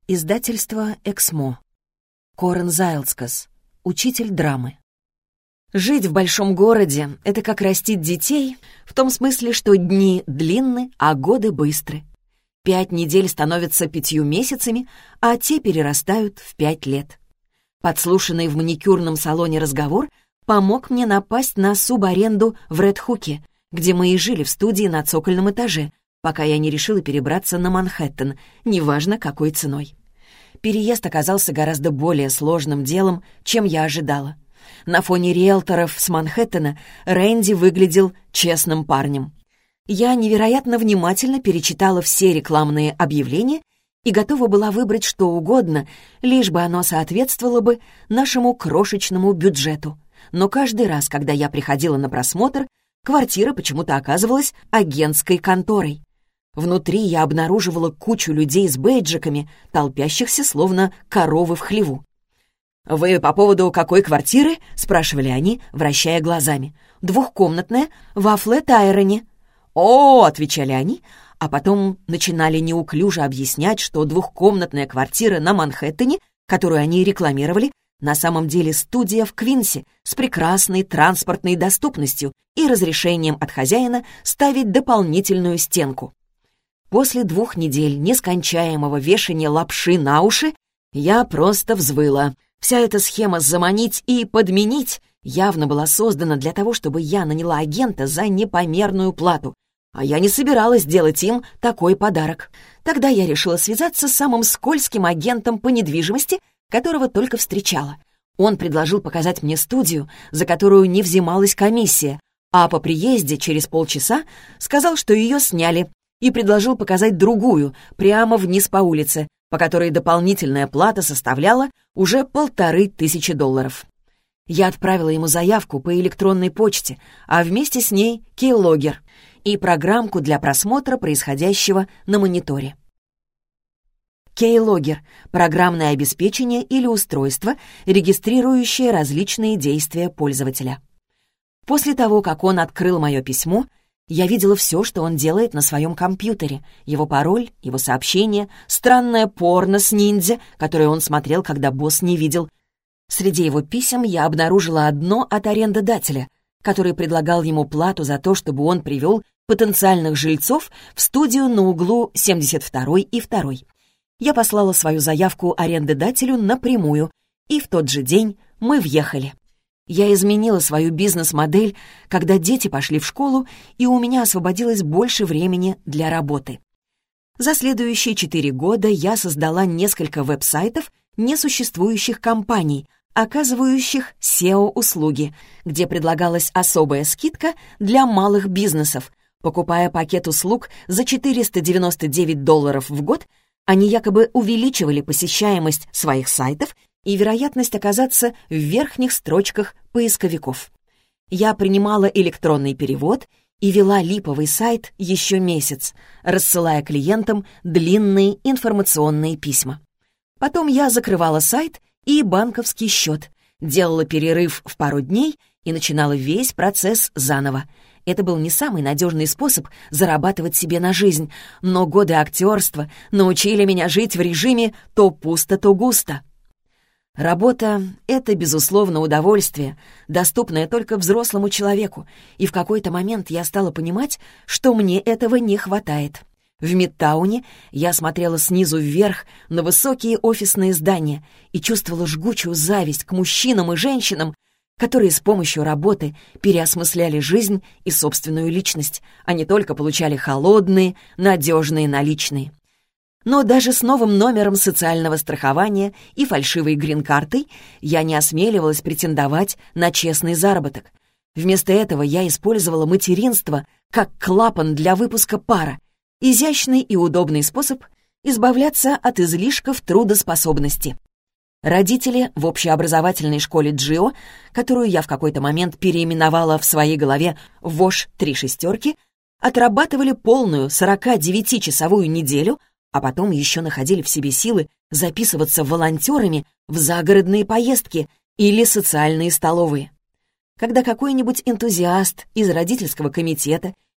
Издательство «Эксмо». Корен Зайлдскас. Учитель драмы. Жить в большом городе — это как растить детей, в том смысле, что дни длинны, а годы быстры. 5 недель становятся 5 месяцами, а те перерастают в 5 лет. Подслушанный в маникюрном салоне разговор помог мне напасть на субаренду в Ред-Хуке, где мы и жили в студии на цокольном этаже, пока я не решила перебраться на Манхэттен, неважно какой ценой. Переезд оказался гораздо более сложным делом, чем я ожидала. На фоне риэлторов с Манхэттена Рэнди выглядел честным парнем. Я невероятно внимательно перечитала все рекламные объявления и готова была выбрать что угодно, лишь бы оно соответствовало бы нашему крошечному бюджету. Но каждый раз, когда я приходила на просмотр, квартира почему-то оказывалась агентской конторой. Внутри я обнаруживала кучу людей с бейджиками, толпящихся словно коровы в хлеву. «Вы по поводу какой квартиры?» — спрашивали они, вращая глазами. «Двухкомнатная, во Флэт-Айроне». «О!» — отвечали они, а потом начинали неуклюже объяснять, что двухкомнатная квартира на Манхэттене, которую они рекламировали, на самом деле студия в Квинсе с прекрасной транспортной доступностью и разрешением от хозяина ставить дополнительную стенку. После 2 недель нескончаемого вешания лапши на уши я просто взвыла. Вся эта схема заманить и подменить явно была создана для того, чтобы я наняла агента за непомерную плату, а я не собиралась делать им такой подарок. Тогда я решила связаться с самым скользким агентом по недвижимости, которого только встречала. Он предложил показать мне студию, за которую не взималась комиссия, а по приезде через полчаса сказал, что ее сняли, и предложил показать другую, прямо вниз по улице, по которой дополнительная плата составляла уже $1500. Я отправила ему заявку по электронной почте, а вместе с ней кейлогер и программку для просмотра происходящего на мониторе. Кейлогер — программное обеспечение или устройство, регистрирующее различные действия пользователя. После того, как он открыл мое письмо, я видела все, что он делает на своем компьютере. Его пароль, его сообщение, странное порно с ниндзя, которое он смотрел, когда босс не видел. Среди его писем я обнаружила одно от арендодателя, который предлагал ему плату за то, чтобы он привел потенциальных жильцов в студию на углу 72-й и 2-й. Я послала свою заявку арендодателю напрямую, и в тот же день мы въехали. Я изменила свою бизнес-модель, когда дети пошли в школу, и у меня освободилось больше времени для работы. За следующие 4 года я создала несколько веб-сайтов несуществующих компаний, оказывающих SEO-услуги, где предлагалась особая скидка для малых бизнесов. Покупая пакет услуг за $499 в год, они якобы увеличивали посещаемость своих сайтов и вероятность оказаться в верхних строчках поисковиков. Я принимала электронный перевод и вела липовый сайт еще месяц, рассылая клиентам длинные информационные письма. Потом я закрывала сайт и банковский счет, делала перерыв в пару дней и начинала весь процесс заново. Это был не самый надежный способ зарабатывать себе на жизнь, но годы актерства научили меня жить в режиме то пусто, то густо. Работа — это, безусловно, удовольствие, доступное только взрослому человеку, и в какой-то момент я стала понимать, что мне этого не хватает. В Мидтауне я смотрела снизу вверх на высокие офисные здания и чувствовала жгучую зависть к мужчинам и женщинам, которые с помощью работы переосмысляли жизнь и собственную личность, а не только получали холодные, надежные наличные. Но даже с новым номером социального страхования и фальшивой грин-картой я не осмеливалась претендовать на честный заработок. Вместо этого я использовала материнство как клапан для выпуска пара, изящный и удобный способ избавляться от излишков трудоспособности. Родители в общеобразовательной школе Джио, которую я в какой-то момент переименовала в своей голове в ВОШ 3 шестерки, отрабатывали полную 49-часовую неделю, а потом еще находили в себе силы записываться волонтерами в загородные поездки или социальные столовые. Когда какой-нибудь энтузиаст из родительского комитета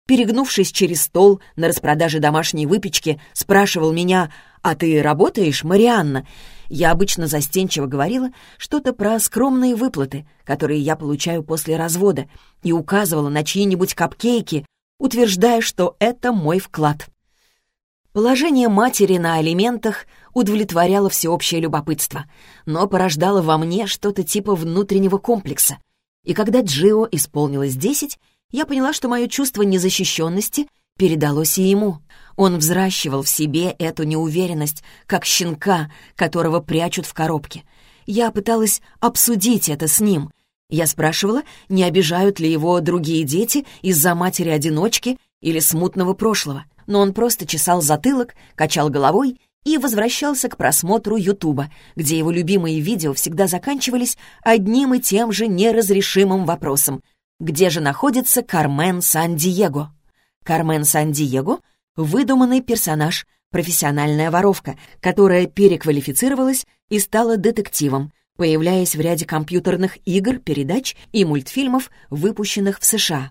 перегнувшись через стол на распродаже домашней выпечки, спрашивал меня: «А ты работаешь, Марианна?» Я обычно застенчиво говорила что-то про скромные выплаты, которые я получаю после развода, и указывала на чьи-нибудь капкейки, утверждая, что это мой вклад. Положение матери на алиментах удовлетворяло всеобщее любопытство, но порождало во мне что-то типа внутреннего комплекса. И когда Джио исполнилось 10, я поняла, что мое чувство незащищенности передалось и ему. Он взращивал в себе эту неуверенность, как щенка, которого прячут в коробке. Я пыталась обсудить это с ним. Я спрашивала, не обижают ли его другие дети из-за матери-одиночки или смутного прошлого. Но он просто чесал затылок, качал головой и возвращался к просмотру Ютуба, где его любимые видео всегда заканчивались одним и тем же неразрешимым вопросом: где же находится Кармен Сан-Диего? Кармен Сан-Диего — выдуманный персонаж, профессиональная воровка, которая переквалифицировалась и стала детективом, появляясь в ряде компьютерных игр, передач и мультфильмов, выпущенных в США.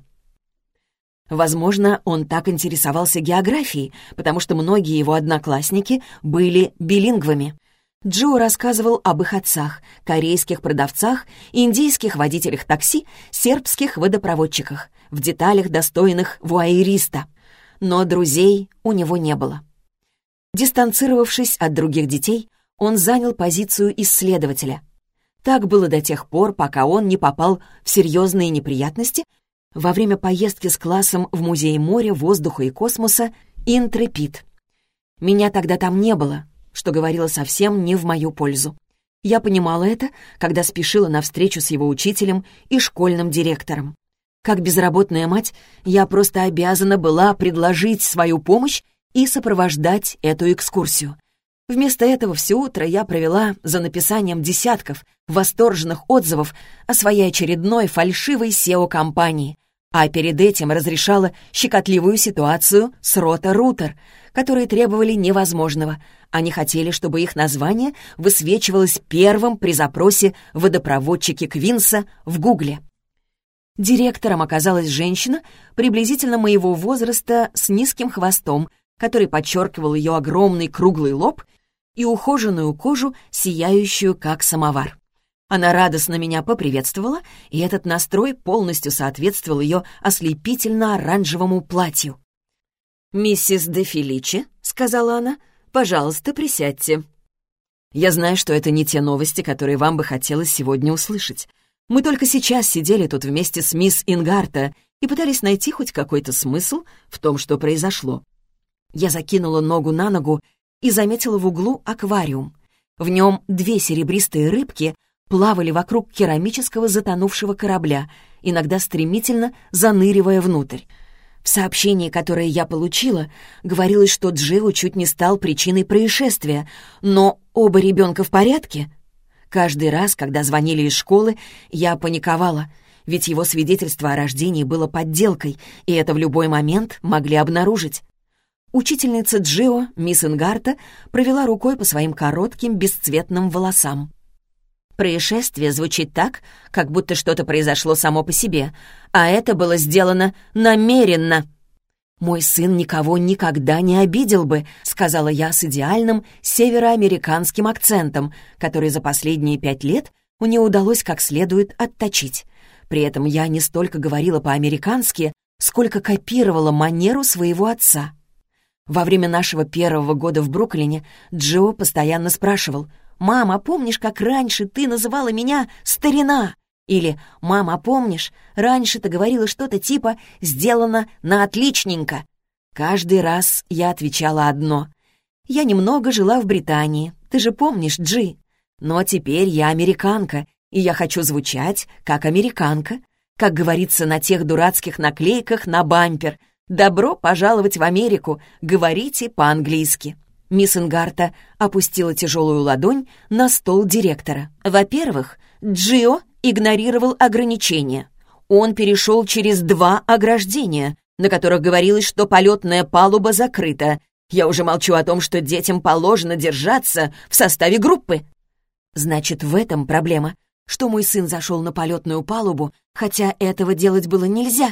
Возможно, он так интересовался географией, потому что многие его одноклассники были билингвами. Джо рассказывал об их отцах, корейских продавцах, индийских водителях такси, сербских водопроводчиках, в деталях, достойных вуайериста. Но друзей у него не было. Дистанцировавшись от других детей, он занял позицию исследователя. Так было до тех пор, пока он не попал в серьезные неприятности во время поездки с классом в Музей моря, воздуха и космоса «Интрепид». Меня тогда там не было, что говорило совсем не в мою пользу. Я понимала это, когда спешила на встречу с его учителем и школьным директором. Как безработная мать, я просто обязана была предложить свою помощь и сопровождать эту экскурсию. Вместо этого все утро я провела за написанием десятков восторженных отзывов о своей очередной фальшивой SEO-компании, а перед этим разрешала щекотливую ситуацию с Рота-Рутер, которые требовали невозможного. Они хотели, чтобы их название высвечивалось первым при запросе «водопроводчики Квинса» в Гугле. Директором оказалась женщина приблизительно моего возраста с низким хвостом, который подчеркивал ее огромный круглый лоб и ухоженную кожу, сияющую как самовар. Она радостно меня поприветствовала, и этот настрой полностью соответствовал ее ослепительно-оранжевому платью. «Миссис де Феличи», — сказала она, — «пожалуйста, присядьте. Я знаю, что это не те новости, которые вам бы хотелось сегодня услышать. Мы только сейчас сидели тут вместе с мисс Ингарта и пытались найти хоть какой-то смысл в том, что произошло». Я закинула ногу на ногу и заметила в углу аквариум. В нем 2 серебристые рыбки плавали вокруг керамического затонувшего корабля, иногда стремительно заныривая внутрь. В сообщении, которое я получила, говорилось, что Джио чуть не стал причиной происшествия, но оба ребенка в порядке. Каждый раз, когда звонили из школы, я паниковала, ведь его свидетельство о рождении было подделкой, и это в любой момент могли обнаружить. Учительница Джио, мисс Ингарта, провела рукой по своим коротким бесцветным волосам. Происшествие звучит так, как будто что-то произошло само по себе, а это было сделано намеренно. «Мой сын никого никогда не обидел бы», — сказала я с идеальным североамериканским акцентом, который за последние 5 лет мне удалось как следует отточить. При этом я не столько говорила по-американски, сколько копировала манеру своего отца. Во время нашего первого года в Бруклине Джо постоянно спрашивал: «Мам, а помнишь, как раньше ты называла меня старина?» Или «Мам, а помнишь, раньше ты говорила что-то типа «сделано на отличненько». Каждый раз я отвечала одно: «Я немного жила в Британии, ты же помнишь, Джи. Но теперь я американка, и я хочу звучать как американка, как говорится на тех дурацких наклейках на бампер: «Добро пожаловать в Америку, говорите по-английски». Мисс Ингарта опустила тяжелую ладонь на стол директора. Во-первых, Джио игнорировал ограничения. Он перешел через 2 ограждения, на которых говорилось, что полетная палуба закрыта. Я уже молчу о том, что детям положено держаться в составе группы. Значит, в этом проблема, что мой сын зашел на полетную палубу, хотя этого делать было нельзя.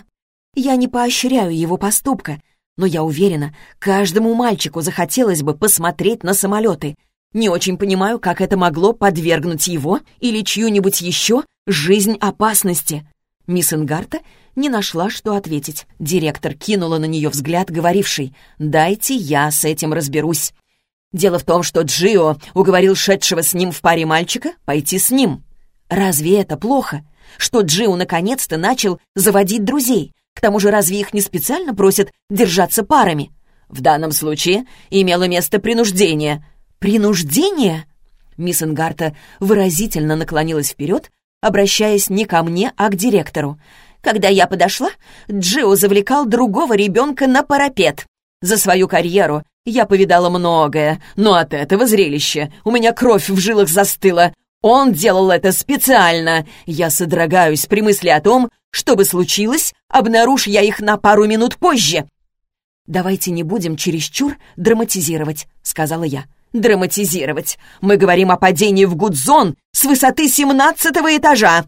Я не поощряю его поступка, но я уверена, каждому мальчику захотелось бы посмотреть на самолеты. Не очень понимаю, как это могло подвергнуть его или чью-нибудь еще жизнь опасности». Мисс Ингарта не нашла, что ответить. Директор кинула на нее взгляд, говоривший: «Дайте я с этим разберусь». Дело в том, что Джио уговорил шедшего с ним в паре мальчика пойти с ним. Разве это плохо? Что Джио наконец-то начал заводить друзей? К тому же разве их не специально просят держаться парами? В данном случае имело место принуждение. Принуждение? Мисс Ингарта выразительно наклонилась вперед, обращаясь не ко мне, а к директору. Когда я подошла, Джио завлекал другого ребенка на парапет. За свою карьеру я повидала многое, но от этого зрелища у меня кровь в жилах застыла. Он делал это специально. Я содрогаюсь при мысли о том, что бы случилось, обнаружь я их на пару минут позже. «Давайте не будем чересчур драматизировать», — сказала я. «Драматизировать? Мы говорим о падении в Гудзон с высоты 17-го этажа!»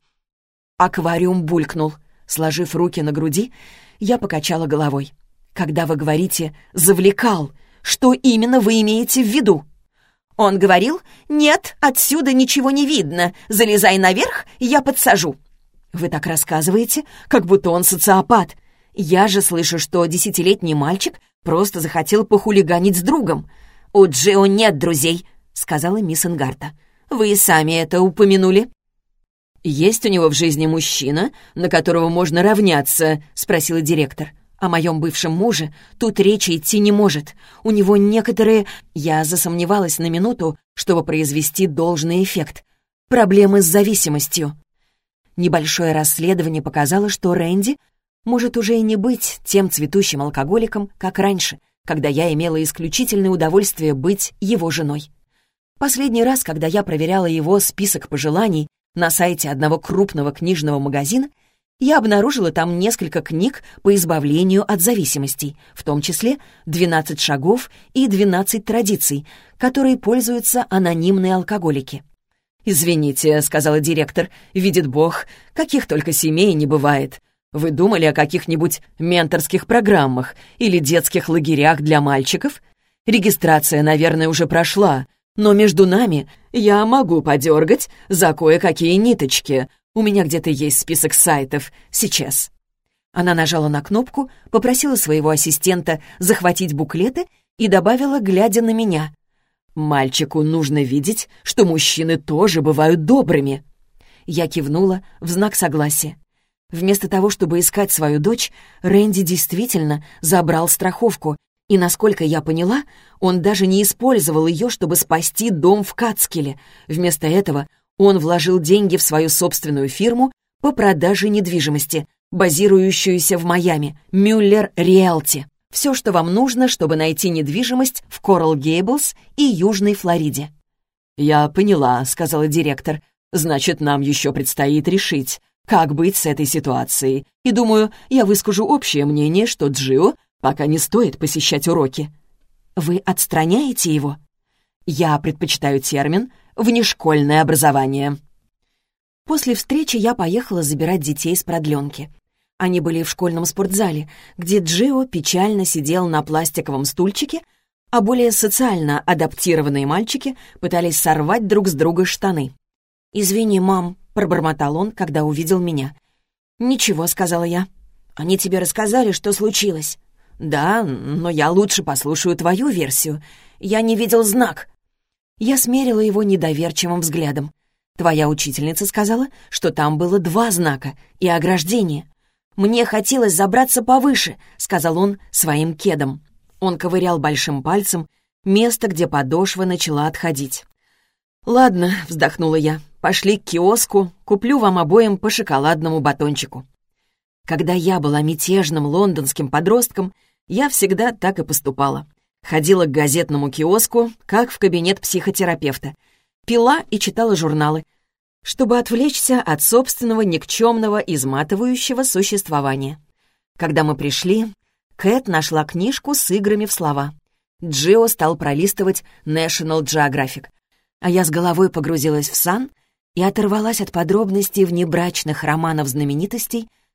Аквариум булькнул. Сложив руки на груди, я покачала головой. «Когда вы говорите «завлекал», что именно вы имеете в виду?» Он говорил: «Нет, отсюда ничего не видно. Залезай наверх, я подсажу». Вы так рассказываете, как будто он социопат. Я же слышу, что 10-летний мальчик просто захотел похулиганить с другом. «У Джио нет друзей», — сказала мисс Ингарта. «Вы и сами это упомянули». «Есть у него в жизни мужчина, на которого можно равняться?» — спросила директор. «О моем бывшем муже тут речи идти не может. У него некоторые...» Я засомневалась на минуту, чтобы произвести должный эффект. «Проблемы с зависимостью». Небольшое расследование показало, что Рэнди может уже и не быть тем цветущим алкоголиком, как раньше, когда я имела исключительное удовольствие быть его женой. Последний раз, когда я проверяла его список пожеланий на сайте одного крупного книжного магазина, я обнаружила там несколько книг по избавлению от зависимостей, в том числе «12 шагов» и «12 традиций», которые пользуются анонимные алкоголики. «Извините», — сказала директор, — «видит Бог, каких только семей не бывает. Вы думали о каких-нибудь менторских программах или детских лагерях для мальчиков? Регистрация, наверное, уже прошла, но между нами я могу подергать за кое-какие ниточки. У меня где-то есть список сайтов. Сейчас». Она нажала на кнопку, попросила своего ассистента захватить буклеты и добавила, глядя на меня: «Мальчику нужно видеть, что мужчины тоже бывают добрыми». Я кивнула в знак согласия. Вместо того, чтобы искать свою дочь, Рэнди действительно забрал страховку, и, насколько я поняла, он даже не использовал ее, чтобы спасти дом в Катскилле. Вместо этого он вложил деньги в свою собственную фирму по продаже недвижимости, базирующуюся в Майами, Мюллер Риэлти. Все, что вам нужно, чтобы найти недвижимость в Коралл-Гейблс и Южной Флориде. «Я поняла», — сказала директор. «Значит, нам еще предстоит решить, как быть с этой ситуацией. И думаю, я выскажу общее мнение, что Джио пока не стоит посещать уроки». «Вы отстраняете его?» «Я предпочитаю термин «внешкольное образование». После встречи я поехала забирать детей с продленки. Они были в школьном спортзале, где Джио печально сидел на пластиковом стульчике, а более социально адаптированные мальчики пытались сорвать друг с друга штаны. «Извини, мам», — пробормотал он, когда увидел меня. «Ничего», — сказала я. «Они тебе рассказали, что случилось?» «Да, но я лучше послушаю твою версию. Я не видел знак». Я смерила его недоверчивым взглядом. «Твоя учительница сказала, что там было 2 знака и ограждение». «Мне хотелось забраться повыше», — сказал он своим кедом. Он ковырял большим пальцем место, где подошва начала отходить. «Ладно», — вздохнула я, — «пошли к киоску, куплю вам обоим по шоколадному батончику». Когда я была мятежным лондонским подростком, я всегда так и поступала. Ходила к газетному киоску, как в кабинет психотерапевта, пила и читала журналы, чтобы отвлечься от собственного никчемного, изматывающего существования. Когда мы пришли, Кэт нашла книжку с играми в слова. Джио стал пролистывать National Geographic, а я с головой погрузилась в сан и оторвалась от подробностей внебрачных романов знаменитостей,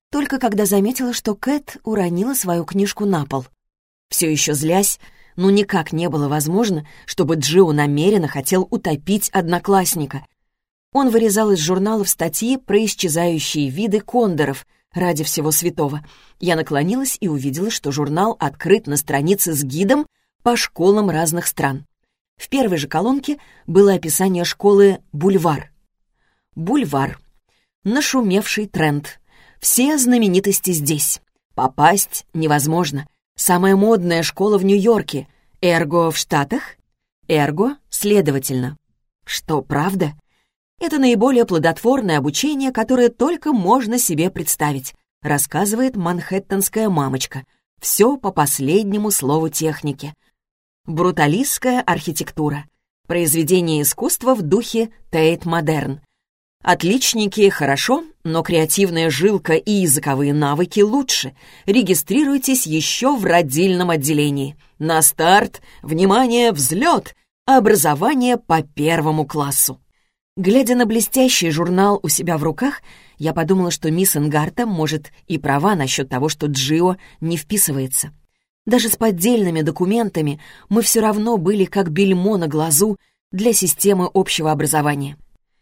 только когда заметила, что Кэт уронила свою книжку на пол. Все еще злясь, никак не было возможно, чтобы Джио намеренно хотел утопить одноклассника. Он вырезал из журналов статьи про исчезающие виды кондоров ради всего святого. Я наклонилась и увидела, что журнал открыт на странице с гидом по школам разных стран. В первой же колонке было описание школы «Бульвар». «Бульвар. Нашумевший тренд. Все знаменитости здесь. Попасть невозможно. Самая модная школа в Нью-Йорке. Эрго в Штатах? Эрго, следовательно. Что, правда? Это наиболее плодотворное обучение, которое только можно себе представить», рассказывает манхэттенская мамочка. Все по последнему слову техники. Бруталистская архитектура. Произведение искусства в духе Тейт-модерн. Отличники хорошо, но креативная жилка и языковые навыки лучше. Регистрируйтесь еще в родильном отделении. На старт, внимание, взлет! Образование по 1 классу. Глядя на блестящий журнал у себя в руках, я подумала, что мисс Энгарта может и права насчет того, что Джио не вписывается. Даже с поддельными документами мы все равно были как бельмо на глазу для системы общего образования.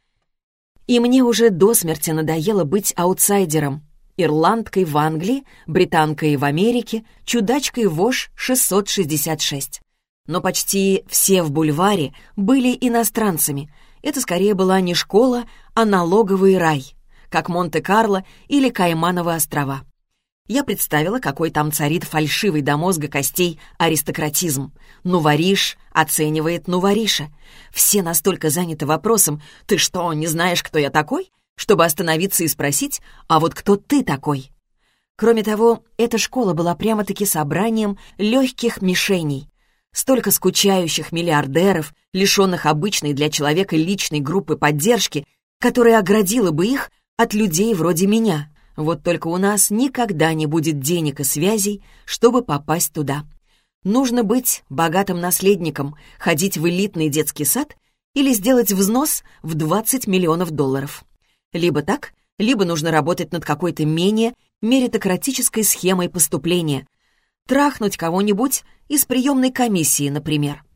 И мне уже до смерти надоело быть аутсайдером. Ирландкой в Англии, британкой в Америке, чудачкой ВОЖ 666. Но почти все в бульваре были иностранцами. Это скорее была не школа, а налоговый рай, как Монте-Карло или Каймановы острова. Я представила, какой там царит фальшивый до мозга костей аристократизм. Нувориш оценивает нувориша. Все настолько заняты вопросом «Ты что, не знаешь, кто я такой?», чтобы остановиться и спросить «А вот кто ты такой?». Кроме того, эта школа была прямо-таки собранием легких мишеней. Столько скучающих миллиардеров, лишенных обычной для человека личной группы поддержки, которая оградила бы их от людей вроде меня. Вот только у нас никогда не будет денег и связей, чтобы попасть туда. Нужно быть богатым наследником, ходить в элитный детский сад или сделать взнос в $20 миллионов. Либо так, либо нужно работать над какой-то менее меритократической схемой поступления. Трахнуть кого-нибудь из приемной комиссии, например.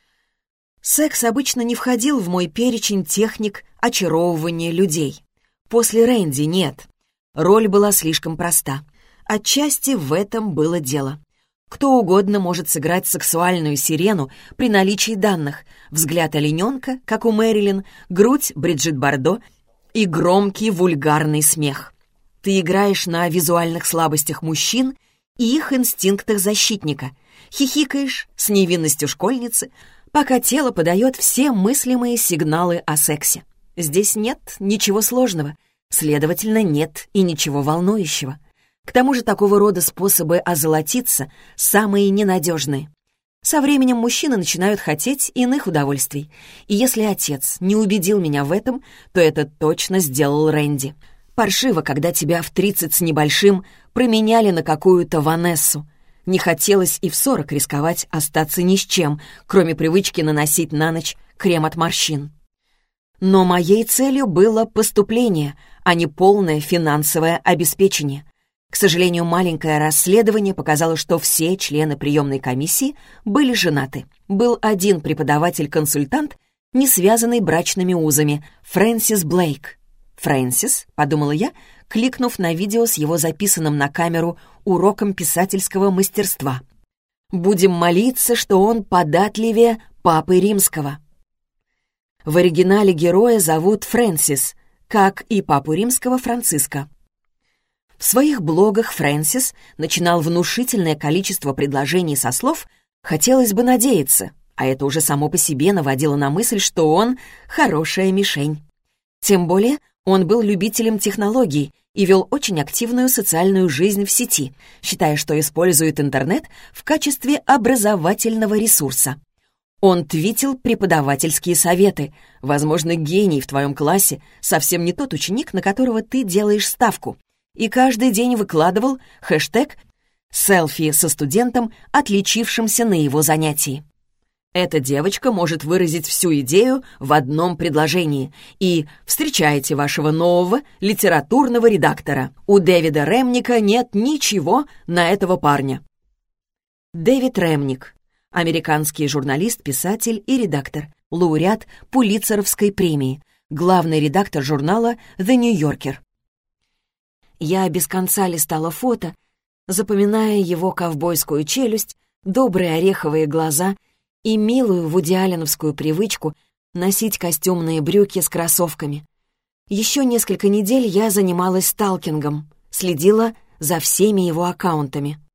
Секс обычно не входил в мой перечень техник очаровывания людей. После Рэнди нет. Роль была слишком проста. Отчасти в этом было дело. Кто угодно может сыграть сексуальную сирену при наличии данных. Взгляд олененка, как у Мэрилин, грудь Бриджит Бардо и громкий вульгарный смех. Ты играешь на визуальных слабостях мужчин и их инстинктах защитника. Хихикаешь с невинностью школьницы, пока тело подает все мыслимые сигналы о сексе. Здесь нет ничего сложного. Следовательно, нет и ничего волнующего. К тому же такого рода способы озолотиться самые ненадежные. Со временем мужчины начинают хотеть иных удовольствий. И если отец не убедил меня в этом, то это точно сделал Рэнди. Паршиво, когда тебя в 30 с небольшим променяли на какую-то Ванессу. Не хотелось и в 40 рисковать остаться ни с чем, кроме привычки наносить на ночь крем от морщин. Но моей целью было поступление, а не полное финансовое обеспечение. К сожалению, маленькое расследование показало, что все члены приемной комиссии были женаты. Был один преподаватель-консультант, не связанный брачными узами, Фрэнсис Блейк. «Фрэнсис», — подумала я, кликнув на видео с его записанным на камеру уроком писательского мастерства. «Будем молиться, что он податливее Папы Римского». В оригинале героя зовут Фрэнсис, как и Папу Римского Франциска. В своих блогах Фрэнсис начинал внушительное количество предложений со слов «хотелось бы надеяться», а это уже само по себе наводило на мысль, что он хорошая мишень. Тем более он был любителем технологий и вел очень активную социальную жизнь в сети, считая, что использует интернет в качестве образовательного ресурса. Он твитил преподавательские советы. Возможно, гений в твоем классе совсем не тот ученик, на которого ты делаешь ставку. И каждый день выкладывал хэштег «селфи со студентом, отличившимся на его занятии». Эта девочка может выразить всю идею в одном предложении. И встречайте вашего нового литературного редактора. У Дэвида Ремника нет ничего на этого парня». Дэвид Ремник. Американский журналист, писатель и редактор. Лауреат Пулитцеровской премии. Главный редактор журнала «The New Yorker». Я без конца листала фото, запоминая его ковбойскую челюсть, добрые ореховые глаза и милую вудиалленовскую привычку носить костюмные брюки с кроссовками. Еще несколько недель я занималась сталкингом, следила за всеми его аккаунтами.